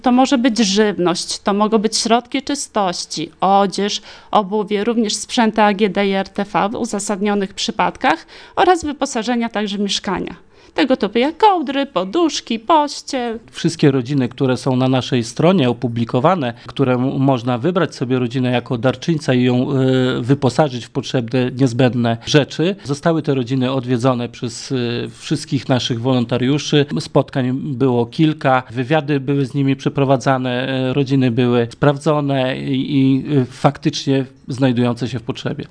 To może być żywność, to mogą być środki czystości, odzież, obuwie, również sprzęty AGD i RTV w uzasadnionych przypadkach oraz wyposażenia także mieszkania. Tego typu jak kołdry, poduszki, pościel. Wszystkie rodziny, które są na naszej stronie opublikowane, które można wybrać sobie rodzinę jako darczyńca i ją wyposażyć w potrzebne, niezbędne rzeczy, zostały te rodziny odwiedzone przez wszystkich naszych wolontariuszy. Spotkań było kilka, wywiady były z nimi przeprowadzane, rodziny były sprawdzone i faktycznie znajdujące się w potrzebie.